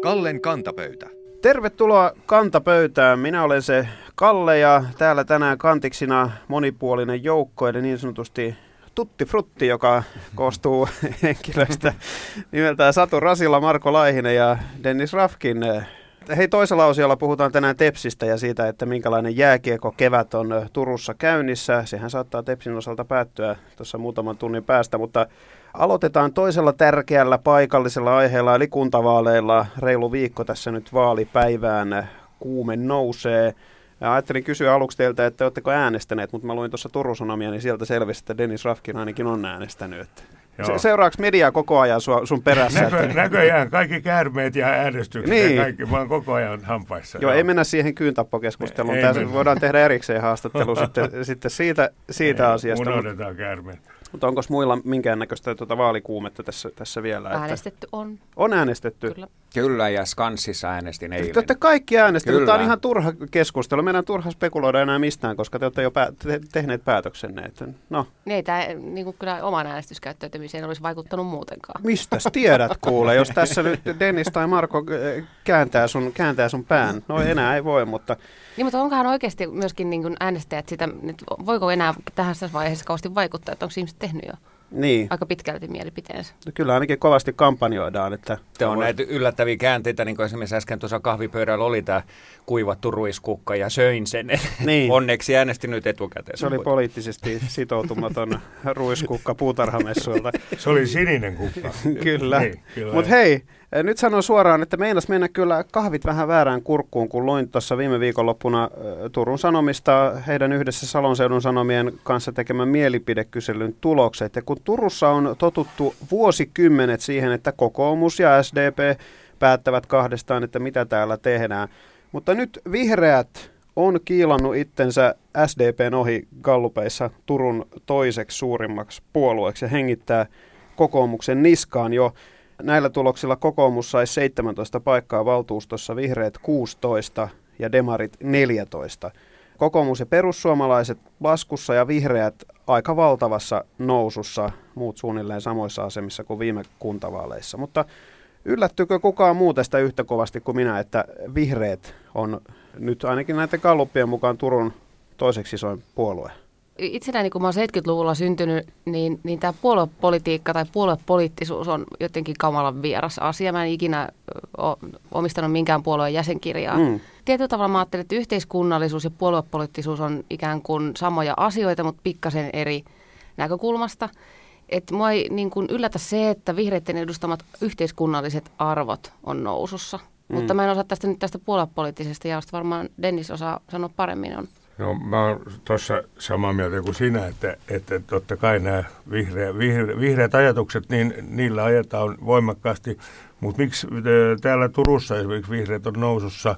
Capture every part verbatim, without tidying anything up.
Kallen kantapöytä. Tervetuloa kantapöytään. Minä olen se Kalle ja täällä tänään kantiksina monipuolinen joukko, eli niin sanotusti Tutti Frutti, joka koostuu henkilöistä nimeltään Satu Rasila, Marko Laihinen ja Dennis Rafkin. Hei, toisella osiolla puhutaan tänään Tepsistä ja siitä, että minkälainen jääkiekko kevät on Turussa käynnissä. Sehän saattaa Tepsin osalta päättyä tuossa muutaman tunnin päästä, mutta aloitetaan toisella tärkeällä paikallisella aiheella, eli kuntavaaleilla. Reilu viikko tässä nyt vaalipäivään, kuume nousee. Ja ajattelin kysyä aluksi teiltä, että oletteko äänestäneet, mutta mä luin tuossa Turun Sanomia, niin sieltä selvisi, että Dennis Rafkin ainakin on äänestänyt. Se, seuraavaksi mediaa koko ajan sua, sun perässä? Näkö, että... Näköjään kaikki käärmeet ja äänestykset niin. Ja kaikki, mä oon koko ajan hampaissa. Joo, joo. Ei mennä siihen kyyntappokeskusteluun. Tässä voidaan tehdä erikseen haastattelu sitten, sitten siitä, siitä ei, asiasta. Unohdetaan mutta, käärmeet. Mutta onko muilla minkäännäköistä tuota vaalikuumetta tässä, tässä vielä? Äänestetty että... on. On äänestetty? Kyllä. Kyllä, ja Skanssissa äänestin eilen. Te olette kaikki äänestäneet. Tämä on ihan turha keskustelu. Meidän on turha spekuloida enää mistään, koska te olette jo pää- te- tehneet päätöksenne. Että, no. Ei tämä niin kyllä oman äänestyskäyttäytymiseen olisi vaikuttanut muutenkaan. Mistäs tiedät kuule, jos tässä nyt Dennis tai Marko kääntää sun, kääntää sun pään. No enää ei voi, mutta... Niin, mutta onkohan oikeasti myöskin niin kuin äänestäjät sitä, että voiko enää tähän vaiheessa kauheasti vaikuttaa, että onko ihmiset tehnyt jo niin. aika pitkälti mielipiteensä? No kyllä ainakin kovasti kampanjoidaan. Että Tämä on näitä yllättäviä käänteitä, niin kuin esimerkiksi äsken tuossa kahvipöydällä oli tämä kuivattu ruiskukka ja söin sen. Niin. Onneksi äänestin nyt etukäteen. Se oli poliittisesti sitoutumaton ruiskukka puutarhamessuilta. Se oli sininen kukka. Kyllä. Niin, mutta hei, nyt sanon suoraan, että meinas mennä kyllä kahvit vähän väärään kurkkuun, kun luin tuossa viime viikonloppuna Turun Sanomista heidän yhdessä Salon Seudun Sanomien kanssa tekemän mielipidekyselyn tulokset. Ja kun Turussa on totuttu vuosikymmenet siihen, että kokoomus ja S D P päättävät kahdestaan, että mitä täällä tehdään. Mutta nyt vihreät on kiilannut itsensä S D P:n ohi gallupeissa Turun toiseksi suurimmaksi puolueeksi ja hengittää kokoomuksen niskaan jo. Näillä tuloksilla kokoomus sai seitsemäntoista paikkaa valtuustossa, vihreät kuusitoista ja demarit neljätoista. Kokoomus ja perussuomalaiset laskussa ja vihreät aika valtavassa nousussa, muut suunnilleen samoissa asemissa kuin viime kuntavaaleissa. Mutta yllättyykö kukaan muu tästä yhtä kovasti kuin minä, että vihreät on nyt ainakin näiden galluppien mukaan Turun toiseksi isoin puolue? Itsenäni, kun mä oon seitsemänkymmentäluvulla syntynyt, niin, niin tämä puoluepolitiikka tai puoluepoliittisuus on jotenkin kamalan vieras asia. Mä en ikinä ole omistanut minkään puolueen jäsenkirjaa. Mm. Tietyllä tavalla mä ajattelin, että yhteiskunnallisuus ja puoluepoliittisuus on ikään kuin samoja asioita, mutta pikkasen eri näkökulmasta. Että mua ei niin kuin yllätä se, että vihreiden edustamat yhteiskunnalliset arvot on nousussa. Mm. Mutta mä en osaa tästä nyt tästä puoluepoliittisesta jaosta. Varmaan Dennis osaa sanoa paremmin on. No mä oon tuossa samaa mieltä kuin sinä, että, että totta kai nämä vihreä, vihre, vihreät ajatukset, niin niillä ajetaan voimakkaasti, mutta miksi täällä Turussa esimerkiksi vihreät on nousussa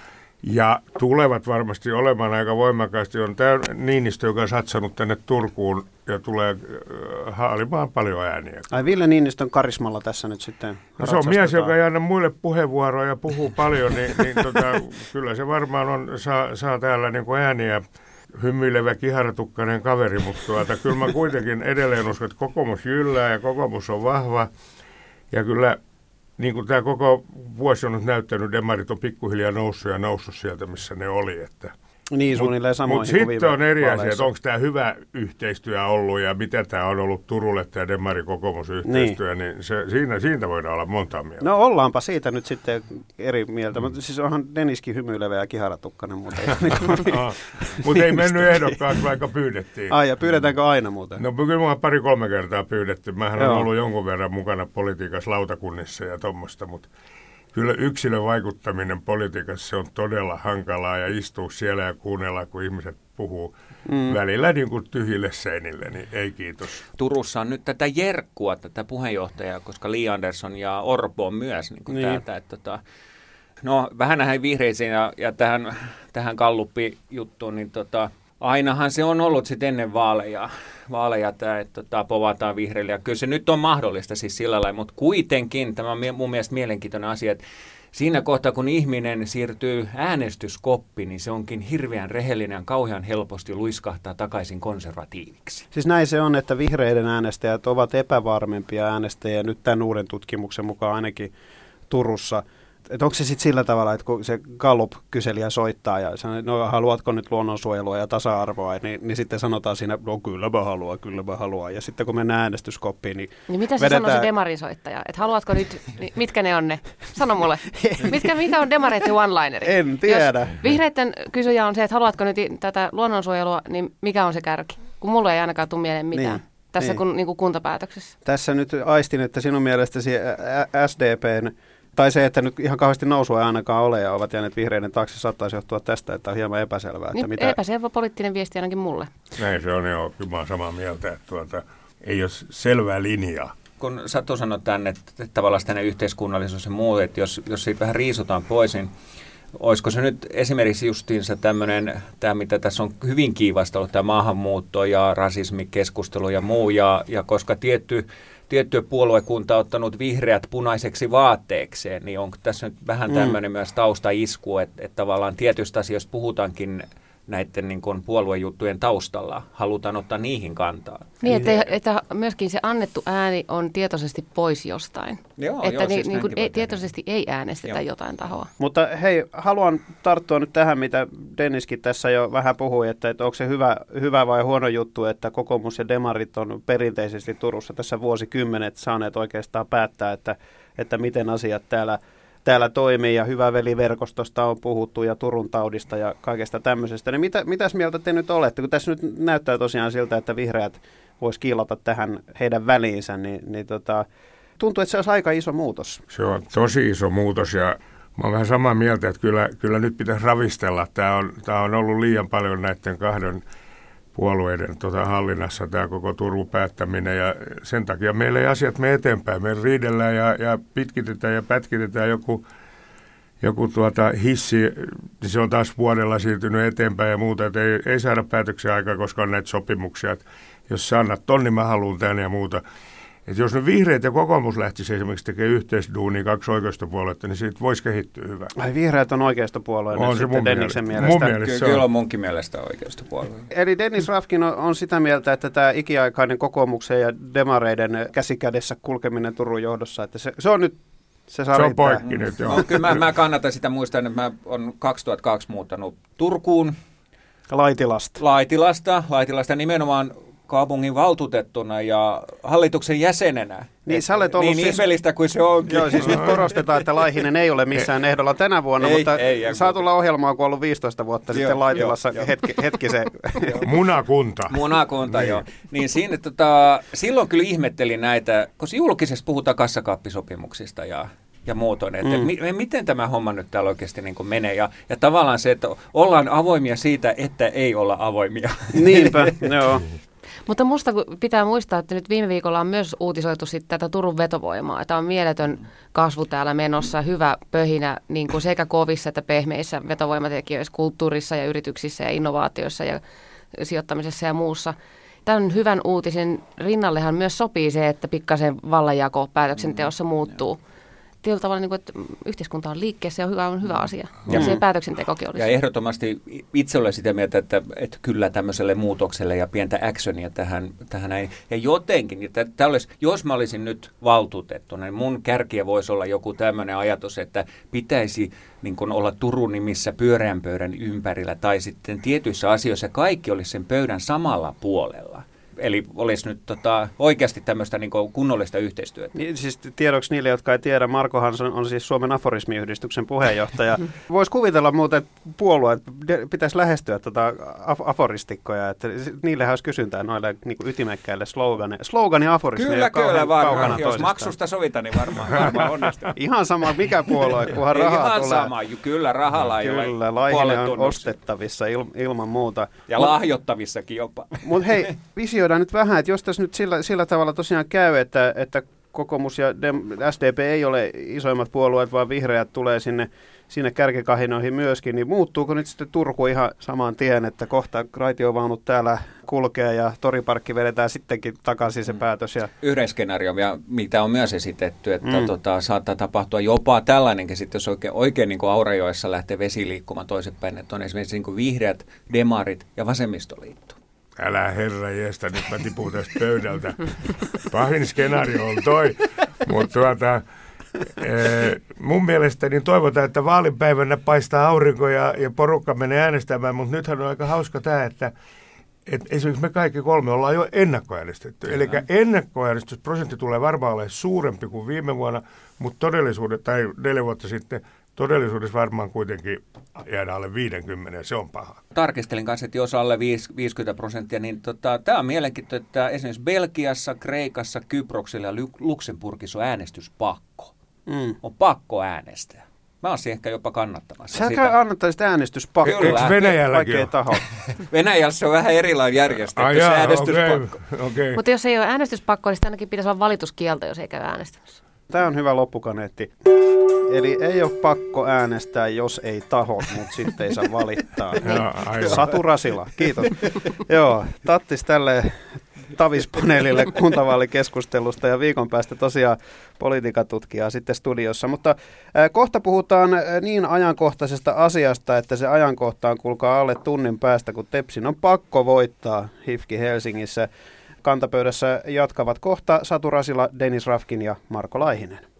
ja tulevat varmasti olemaan aika voimakkaasti, on tämä Niinistö, joka on satsannut tänne Turkuun ja tulee haalimaan paljon ääniä. Ai Ville Niinistön karismalla tässä nyt sitten no se on mies, joka ei anna muille puheenvuoroa ja puhuu paljon, niin, niin tota, kyllä se varmaan on, saa, saa täällä niin kuin ääniä. Hymyilevä kiharatukkainen kaveri, mutta tuota, kyllä mä kuitenkin edelleen uskon, että kokoomus jyllää ja kokoomus on vahva. Ja kyllä niin kuin tämä koko vuosi on nyt näyttänyt, demarit on pikkuhiljaa noussut ja noussut sieltä, missä ne oli. Että niin, suunnilleen samoin. Mutta sitten on eri asia, että onko tämä hyvä yhteistyö ollut ja mitä tämä on ollut Turulle, tämä demari-kokoomusyhteistyö, niin, niin se, siinä, siitä voidaan olla monta mieltä. No ollaanpa siitä nyt sitten eri mieltä, mutta siis onhan Denniskin hymyilevä ja kiharatukkainen, mutta ei, Mut ei mennyt ehdokkaaksi, vaikka pyydettiin. Ai ja pyydetäänkö aina muuten? No kyllä mua pari-kolme kertaa pyydetty. Mähän on ollut jonkun verran mukana politiikassa lautakunnissa ja tuommoista, mutta kyllä yksilön vaikuttaminen politiikassa se on todella hankalaa ja istuu siellä ja kuunnella, kun ihmiset puhuu mm. välillä niin kuin tyhjille seinille, niin ei kiitos. Turussa on nyt tätä jerkkua, tätä puheenjohtajaa, koska Li Andersson ja Orpo on myös niin kuin niin. täältä. Että, tota, no vähän näihin vihreisiin ja, ja tähän, tähän Galluppi-juttuun, niin tota, ainahan se on ollut sitten ennen vaaleja, vaaleja tämä, että tota, povataan vihreille. Ja kyllä se nyt on mahdollista siis sillä lailla, mutta kuitenkin tämä on mun mielestä mielenkiintoinen asia, että siinä kohtaa, kun ihminen siirtyy äänestyskoppiin, niin se onkin hirveän rehellinen ja kauhean helposti luiskahtaa takaisin konservatiiviksi. Siis näin se on, että vihreiden äänestäjät ovat epävarmempia äänestäjiä nyt tämän uuden tutkimuksen mukaan ainakin Turussa. että onko se sitten sillä tavalla, että kun se Gallup-kyselijä soittaa ja sanoo, no haluatko nyt luonnonsuojelua ja tasa-arvoa, niin, niin sitten sanotaan siinä, no kyllä mä haluan, kyllä mä haluan. Ja sitten kun mennään äänestyskoppiin, niin niin mitä se vedetään... sanoo se demarisoittaja? Että haluatko nyt, mitkä ne on ne? Sano mulle. Mitkä, mikä on demareiden one-lineri? En tiedä. Jos vihreiden kysyjä on se, että haluatko nyt tätä luonnonsuojelua, niin mikä on se kärki? Kun mulla ei ainakaan tule mieleen mitään. Niin. Tässä niin. kun, niin kuin kuntapäätöksessä. Tässä nyt aistin, että sinun mielestäsi S D P:n, tai se, että nyt ihan kauheasti nousua ei ainakaan ole ja ovat jääneet vihreiden taakse, saattaisi johtua tästä, että on hieman epäselvää. Että niin, mitä... Epäselvä poliittinen viesti ainakin mulle. Näin se on, joo. Kyllä mä oon samaa mieltä, että tuota, ei ole selvää linjaa. Kun Satu sanoi tänne, että tavallaan tänne yhteiskunnallisuus ja muu, että jos, jos siitä vähän riisutaan pois, niin olisiko se nyt esimerkiksi justiinsa tämmöinen, tämä mitä tässä on hyvin kiivasta ollut, tämä maahanmuutto ja rasismikeskustelu ja muu, ja, ja koska tietty, tietty puoluekunta on ottanut vihreät punaiseksi vaatteekseen, niin onko tässä nyt vähän tämmöinen mm. myös taustaisku, että, että tavallaan tietystä asioista puhutaankin näiden niin kuin puoluejuttujen taustalla, halutaan ottaa niihin kantaa. Niin, että, että myöskin se annettu ääni on tietoisesti pois jostain. Joo, että joo, niin, siis niin kuin ei, tietoisesti niin. ei äänestetä Joo. jotain tahoa. Mutta hei, haluan tarttua nyt tähän, mitä Denniskin tässä jo vähän puhui, että, että onko se hyvä, hyvä vai huono juttu, että kokoomus ja demarit on perinteisesti Turussa tässä vuosikymmenet saaneet oikeastaan päättää, että, että miten asiat täällä Täällä toimii ja Hyvä Veli-verkostosta on puhuttu ja Turun taudista ja kaikesta tämmöisestä. Niin mitä, mitäs mieltä te nyt olette? Kun tässä nyt näyttää tosiaan siltä, että vihreät vois kiilata tähän heidän väliinsä, niin, niin tota, tuntuu, että se olisi aika iso muutos. Se on tosi iso muutos ja mä oon vähän samaa mieltä, että kyllä, kyllä nyt pitäisi ravistella. Tämä on, tämä on ollut liian paljon näiden kahden puolueiden tota, hallinnassa tämä koko Turun päättäminen ja sen takia meillä ei asiat mene eteenpäin. Me riidellään ja, ja pitkitetään ja pätkitetään joku, joku tuota hissi, niin se on taas vuodella siirtynyt eteenpäin ja muuta, että ei, ei saada päätöksiä aikaa, koska on näitä sopimuksia, että jos sä annat ton, niin mä haluan tän ja muuta. Että jos nyt vihreät ja kokoomus lähtisi esimerkiksi tekemään yhteisduunia kaksi oikeistopuoluetta, niin siitä voisi kehittyä hyvä. Ai vihreät on oikeistopuolue on nyt se sitten Denniksen mielestä. Mun mielestä Ky- kyllä on munkin mielestä oikeistopuolue. Eli Dennis Rafkin on, on sitä mieltä, että tämä ikiaikainen kokoomuksen ja demareiden käsikädessä kulkeminen Turun johdossa, että se, se on nyt se, se on poikki nyt, joo. No, kyllä mä, mä kannatan sitä, muistan, että mä olen kaksituhattakaksi muuttanut Turkuun. Laitilasta. Laitilasta, Laitilasta nimenomaan kaupungin valtuutettuna ja hallituksen jäsenenä. Niin, sä olet ollut niin siis... ihmeellistä kuin se onkin. Joo, siis nyt korostetaan, että Laihinen ei ole missään ehdolla tänä vuonna, ei, mutta ei, saa tulla ohjelmaan, kun on ollut viisitoista vuotta joo, sitten Laitilassa jo, hetki, hetki se. Munakunta. Munakunta, niin. joo. Niin siinä, tota, silloin kyllä ihmettelin näitä, koska julkisesti puhutaan kassakaappisopimuksista ja ja muutoin, että mm. mi- miten tämä homma nyt täällä oikeasti niin kuin menee. Ja, ja tavallaan se, että ollaan avoimia siitä, että ei olla avoimia. Niinpä, joo. Mutta musta pitää muistaa, että nyt viime viikolla on myös uutisoitu sit tätä Turun vetovoimaa. Tämä on mieletön kasvu täällä menossa, hyvä pöhinä niin kuin sekä kovissa että pehmeissä vetovoimatekijöissä, kulttuurissa ja yrityksissä ja innovaatioissa ja sijoittamisessa ja muussa. Tämän hyvän uutisen rinnallehan myös sopii se, että pikkasen vallanjako päätöksenteossa muuttuu. Tietyllä tavalla, niin kuin, että yhteiskunta on liikkeessä ja hyvä on hyvä asia. Ja mm. se päätöksentekokin olisi. Ja ehdottomasti itse olen sitä mieltä, että, että kyllä tämmöiselle muutokselle ja pientä actionia tähän, tähän näin. Ja jotenkin, että tämä olisi, jos mä olisin nyt valtuutettu, niin mun kärkiä voisi olla joku tämmöinen ajatus, että pitäisi niin kuin olla Turun nimissä pyöreän pöydän ympärillä tai sitten tietyissä asioissa kaikki olisi sen pöydän samalla puolella. Eli olisi nyt tota, oikeasti tämmöistä niin kuin kunnollista yhteistyötä. Niin, siis tiedoksi niille, jotka ei tiedä, Marko Hansson on siis Suomen aforismiyhdistyksen puheenjohtaja. Voisi kuvitella muuten, että puolueet pitäisi lähestyä tota af- aforistikkoja, että niillehän olisi kysyntää noille niin kuin ytimekkäille slogane. Slogan ja aforismi kyllä, kyllä varmaan. Jos toisistaan. Maksusta sovitaan, niin varmaan, varmaan onnistuu. Ihan sama mikä puolue, kunhan rahaa ihan tulee. Sama, kyllä rahalla ei ole. Kyllä, Laihinen on ostettavissa il- ilman muuta. Ja Mut, lahjottavissakin jopa. Mutta hei, visioidaan nyt vähän, että jos tässä nyt sillä, sillä tavalla tosiaan käy, että, että kokoomus ja S D P ei ole isoimmat puolueet, vaan vihreät tulee sinne, sinne kärkikahinoihin myöskin, niin muuttuuko nyt sitten Turku ihan saman tien, että kohta raitiovaunut täällä kulkee ja toriparkki vedetään sittenkin takaisin se päätös? Ja... Yhden skenaario, mitä on myös esitetty, että mm. tota, saattaa tapahtua jopa tällainenkin, sitten jos oikein, oikein niin kuin Aurajoessa lähtee vesi liikkumaan toisinpäin, että on esimerkiksi niin kuin vihreät, demarit ja vasemmistoliitto. Älä herra jestä, nyt mä tipun tästä pöydältä. Pahin skenaario on toi, mutta tuota, Mun mielestä niin toivotaan, että vaalipäivänä paistaa aurinko ja, ja porukka menee äänestämään, mutta nythän on aika hauska tämä, että et esimerkiksi me kaikki kolme ollaan jo ennakkoäänestetty. Eli ennakkoäänestysprosentti tulee varmaan olemaan suurempi kuin viime vuonna, mutta todellisuudessa, tai neljä vuotta sitten, todellisuudessa varmaan kuitenkin jäädään alle viisikymmentä, se on paha. Tarkistelin kanssa, että jos alle viisikymmentä prosenttia, niin tota, tämä on mielenkiintoista, että esimerkiksi Belgiassa, Kreikassa, Kyproksella ja Luxemburgissa on äänestyspakko. Mm. On pakko äänestää. Mä olisin ehkä jopa kannattamassa Sä sitä. annattaisit äänestyspakko. Eikö Venäjälläkin ole? taho. Venäjällä se on vähän erilainen järjestetty ah, se jaa, äänestyspakko. Okay, okay. Mutta jos ei ole äänestyspakko, niin sitä ainakin pitäisi olla valituskielto, jos ei käy äänestämässä. Tämä on hyvä loppukaneetti. Eli ei ole pakko äänestää, jos ei taho, mutta sitten ei saa valittaa. Satu Rasila, kiitos. Joo, tattis tälle Tavis-paneelille kuntavaalikeskustelusta ja viikon päästä tosiaan politiikatutkijaa sitten studiossa. Mutta äh, kohta puhutaan niin ajankohtaisesta asiasta, että se ajankohtaan kulkaa alle tunnin päästä, kun Tepsin on pakko voittaa H I F K Helsingissä. Kantapöydässä jatkavat kohta Satu Rasila, Dennis Rafkin ja Marko Laihinen.